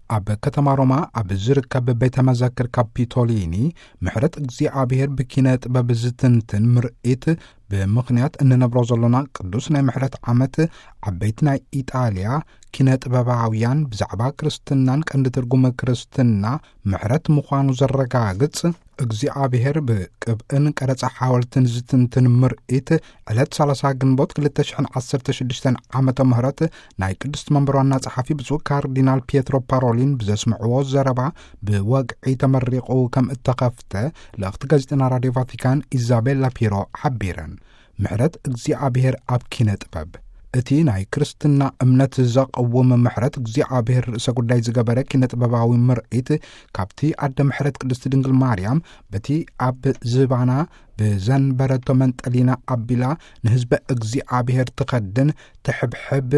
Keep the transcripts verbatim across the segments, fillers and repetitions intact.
أب كتما روما أب زركب بيت مذاكر كابيتوليني محرت እግዚአብሔር بكينات ببزتنتن مرئيت بمغنيات أننا بروزلنا قدوسنا محرت عمت عبيتنا إيطاليا كينات بباويان بزعبا كريستنان كأند ترجم كريستنا محرت مخانو زرقاقت እግዚአብሔር بقبئن قرص حاولتن زتنتن مرئيت علت سالسا جنبوت كلتشحن عصرت شدشتن عامة مهرت ناي قدست منبروانا صحافي بزو كاردينال بيترو بارولين بزسمعو زربا بوقعي تمرقو كم اتقفته لأخت غازتنا راديو فاتيكان إيزابيلا بيرو حبيرن محرت እግዚአብሔር أب كينت باب እቲ ናይ ክርስትና እምነት ዘቀወመ ምሕረት እግዚአብሔር ርእሰ ጉዳይ ዝገበረ ኪነት በባዊ ምርኢት ካብቲ ኣደ ምሕረት ቅድስት ድንግል ማርያም በቲ ኣብ ዝባና ብዘንበረቶ መንጠሊና ኣቢላ ንህዝበ እግዚአብሔር ትኸድን ትሕብሕብ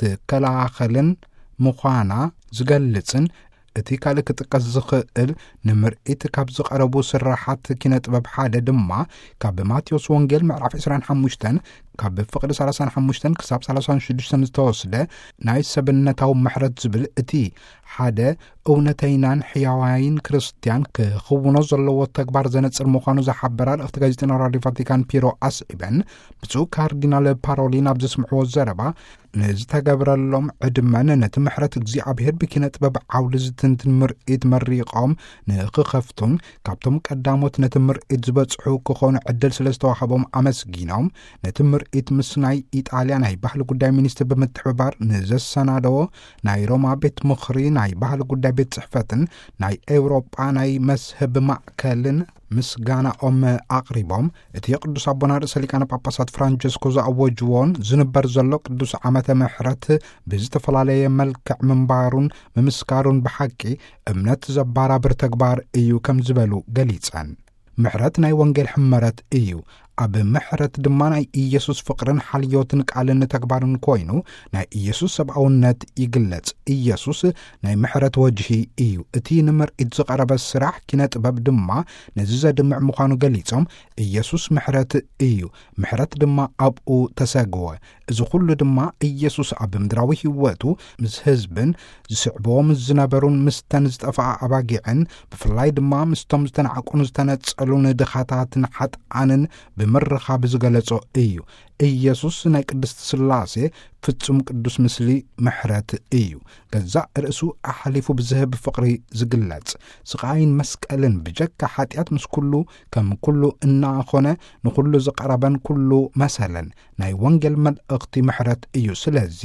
ትከላኸልን ምዃና ዝገልጽን እቲ ካልእ ክጥቀስ ዝኽእል ንምርኢት ካብ ዝቐረቡ ስራሓት ኪነት በብሓደ ድማ ካብ ማቴዎስ ወንጌል ምዕራፍ عشرين وخمسة ካብ ፍቅዲ ثلاثين وخمسة ክሳብ ثلاثين وستة ዝተወስደ ናይ ሰብነታዊ ምሕረት ዝብል እቲ ሓደ እውነተይናን ሕያዋይን ክርስቲያን ክኽውኖ ዘለዎ ተግባር ዘነጽር ምዃኑ ዝሓበራ ለእኽቲ ጋዜጠና ራድዮ ቫቲካን ፒሮ ኣስዒበን ብፁዕ ካርዲናል ፓሮሊን ኣብ ዘስምዕዎ ዘረባ ንዝተገብረሎም ዕድመን ነቲ ምሕረት እግዚአብሔር ብኪነ ጥበብ ዓውዲ ዝትንትን ምርኢት መሪቖም ንኽኸፍቱን ካብቶም ቀዳሞት ነቲ ምርኢት ዝበጽሑ ክኾኑ ዕድል ስለ ዝተዋህቦም ኣመስጊኖም ነቲ ምርኢት ምስ ናይ ኢጣልያ ናይ ባህሊ ጉዳይ ሚኒስትር ብምትሕብባር ንዘሰናደዎ ናይ ሮማ ቤት ምኽሪ ናይ ባህሊ ጉዳይ ቤት ጽሕፈትን ናይ ኤውሮጳ ናይ መስህብ ማዕከልን ምስጋናኦም ኣቕሪቦም እቲ ቅዱስ ኣቦና ርእሰ ሊቃነ ጳጳሳት ፍራንቸስኮ ዘኣወጅዎን ዝንበር ዘሎ ቅዱስ ዓመተ ምሕረት ብዝተፈላለየ መልክዕ ምንባሩን ምምስካሩን ብሓቂ እምነት ዘባራብር ተግባር እዩ ከም ዝበሉ ገሊጸን ምሕረት ናይ ወንጌል ሕመረት እዩ ኣብ ምሕረት ድማ ናይ ኢየሱስ ፍቅርን ሓልዮትን ቃልን ተግባርን ኮይኑ ናይ ኢየሱስ ሰብኣውነት ይግለጽ ኢየሱስ ናይ ምሕረት ወጅሂ እዩ እቲ ንምርኢት ዝቐረበ ስራሕ ኪነ ጥበብ ድማ ነዚ ዘድምዕ ምዃኑ ገሊጾም ኢየሱስ ምሕረት እዩ ምሕረት ድማ ኣብኡ ተሰግወ እዚ ኩሉ ድማ ኢየሱስ ኣብ ምድራዊ ህይወቱ ምስ ህዝብን ዝስዕብዎም ዝነበሩን ምስተን ዝጠፍኣ ኣባጊዕን ብፍላይ ድማ ምስቶም ዝተናዕቁን ዝተነጸሉን ድኻታትን ሓጥኣንን ብምርኻብ ዝገለጾ እዩ ኢየሱስ ናይ ቅድስት ስላሴ ፍጹም ቅዱስ ምስሊ ምሕረት እዩ ገዛእ ርእሱ ኣሕሊፉ ብዝህብ ፍቕሪ ዝግለጽ ስቃይን መስቀልን ብጀካ ሓጢኣት ምስ ኩሉ ከም ኩሉ እናኾነ ንኩሉ ዝቐረበን ኩሉ መሰለን ናይ ወንጌል መልእኽቲ ምሕረት እዩ ስለዚ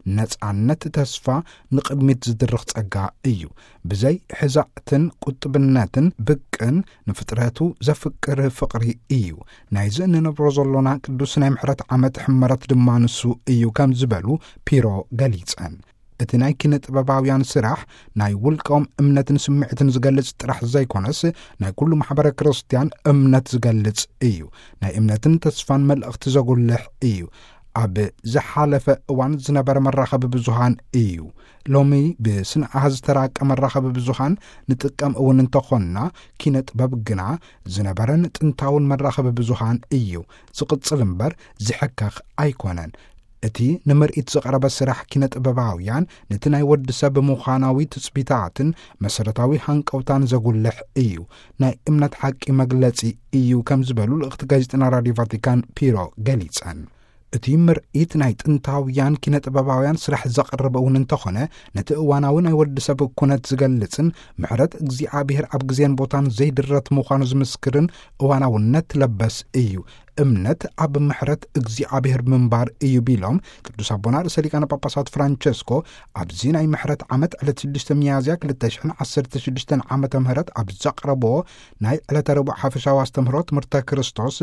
ነጻነት ተስፋ ንቅድሚት ዝድርኽ ጸጋ እዩ ብዘይ ሕዛእትን ቁጥብነትን ብቅን ንፍጥረቱ ዘፍቅር ፍቕሪ እዩ ናይ ዝንነብሮ ዘሎና ቅዱስ ናይ ምሕረት ዓመት ሕመረት ድማ ንሱ እዩ ከም ዝበሉ ፒሮ ገሊጸን እቲ ናይ ኪነ ጥበባውያን ስራሕ ናይ ውልቆም እምነትን ስምዒትን ዝገልጽ ጥራሕ ዘይኮነስ ናይ ኩሉ ማሕበረ ክርስቲያን እምነት ዝገልጽ እዩ ናይ እምነትን ተስፋን መልእኽቲ ዘጉልሕ እዩ ኣብ ዝሓለፈ እዋን ዝነበረ መራኸቢ ብዙሃን እዩ ሎሚ ብስንኣሃ ዝተራቀ መራኸቢ ብዙሃን ንጥቀም እውን እንተኾንና ኪነ ጥበብ ግና ዝነበረን ጥንታውን መራኸቢ ብዙሃን እዩ ዝቕጽል እምበር ዝሕከኽ ኣይኮነን እቲ ንምርኢት ዝቐረበ ስራሕ ኪነ ጥበባውያን ነቲ ናይ ወዲ ሰብ ምዃናዊ ትጽቢታትን መሰረታዊ ሃንቀውታን ዘጉልሕ እዩ ናይ እምነት ሓቂ መግለጺ እዩ ከም ዝበሉ ለእኽቲ ጋዜጠና ራድዮ ቫቲካን ፒሮ ገሊጸን እቲ ምርኢት ናይ ጥንታውያን ኪነ ጥበባውያን ስራሕ ዘቕርብ እውን እንተኾነ ነቲ እዋናዊ ናይ ወዲ ሰብ ኩነት ዝገልጽን ምሕረት እግዚአብሔር ኣብ ግዜን ቦታን ዘይድረት ምዃኑ ዝምስክርን እዋናውነት ለበስ እዩ እምነት ኣብ ምሕረት እግዚአብሔር ምንባር እዩ ቢሎም ቅዱስ ኣቦና ርእሰ ሊቃነ ጳጳሳት ፍራንቸስኮ ኣብዚ ናይ ምሕረት ዓመት ዕለት ስድስተ ሚያዝያ ክልተ ሽሕን ዓሰርተ ሽዱሽተ ዓመተ ምህረት ኣብ ዘቕረብዎ ናይ ዕለተ ረቡዕ ሓፈሻዊ ኣስተምህሮ ትምህርተ ክርስቶስ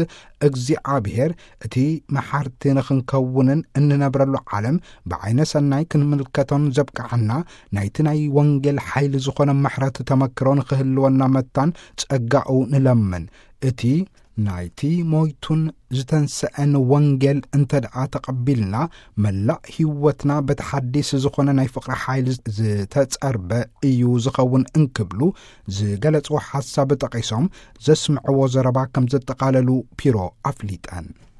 እግዚአብሔር እቲ መሓርቲ ንኽንከውንን እንነብረሉ ዓለም ብዓይነ ሰናይ ክንምልከቶን ዘብቅዓና ናይቲ ናይ ወንጌል ሓይሊ ዝኾነ ምሕረት ተመክሮ ንኽህልወና መታን ጸጋኡ ንለምን እቲ ናይቲ ሞይቱን ዝተንስአን ወንጌል እንተ ደኣ ተቐቢልና መላእ ህይወትና በተሓዲስ ዝኾነ ናይ ፍቕሪ ሓይሊ ዝተጸርበ እዩ ዝኸውን እንክብሉ ዝገለጽዎ ሓሳብ ጠቒሶም ዘስምዕዎ ዘረባ ከም ዘጠቓለሉ ፒሮ ኣፍሊጠን